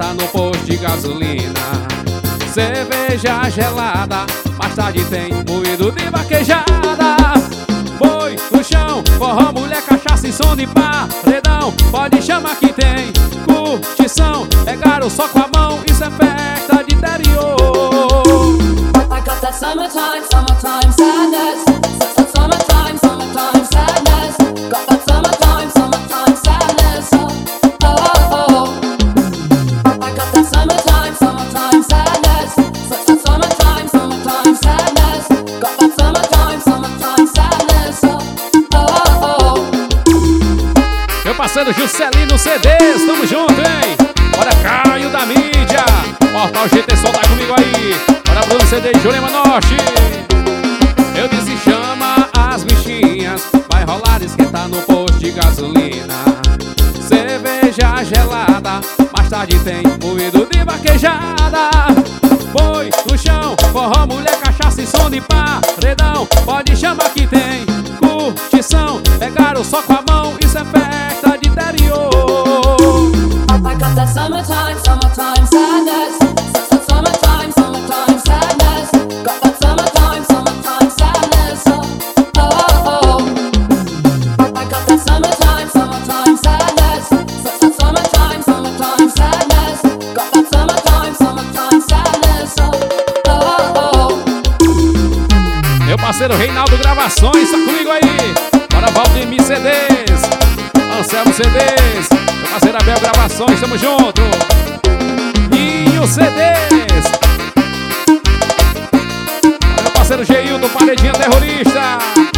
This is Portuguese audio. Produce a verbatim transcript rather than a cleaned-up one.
tá no posto de gasolina. Cerveja gelada, mais tarde tem moído de vaquejada. Boi no chão, forró, mulher, cachaça e som de paredão. Pode chamar que tem curtição, pegaram só com a mão, isso é festa de interior. I got that summertime, summertime sadness. Summertime, summertime sadness. Got that summertime, summertime sadness. Oh, oh, oh. I got that summertime, summertime sadness. Summertime, summertime sadness. Got that summertime, summertime sadness. Oh, oh, oh. Meu parceiro Juscelino C Ds, tamo junto, hein? Bora, Caio da mídia, Portal G T Sol, tá comigo aí. Bora, Bruno C D de Jurema Norte. Eu disse chama as bichinhas, vai rolar esquentar no posto de gasolina. Cerveja gelada, mais tarde tem moído de vaquejada. Boi no chão, forró, mulher, cachaça e som de paredão. Pode chamar que tem curtição, pegaram só com a mão, isso é festa de interior. I got that summertime, summertime sadness. Summertime, summertime sadness. Got that summertime, summertime sadness. Oh, oh, oh. I got that summertime, summertime sadness. Summertime, summertime sadness. Got that summertime, summertime sadness. Oh, oh, oh. Meu parceiro Reinaldo Gravações, tá comigo aí. Bora, Valdemir C Ds, Anselmo C Ds, meu parceiro Abel Gravações, tamo junto. Ninho C Ds, meu parceiro Geildo Paredinha Terrorista.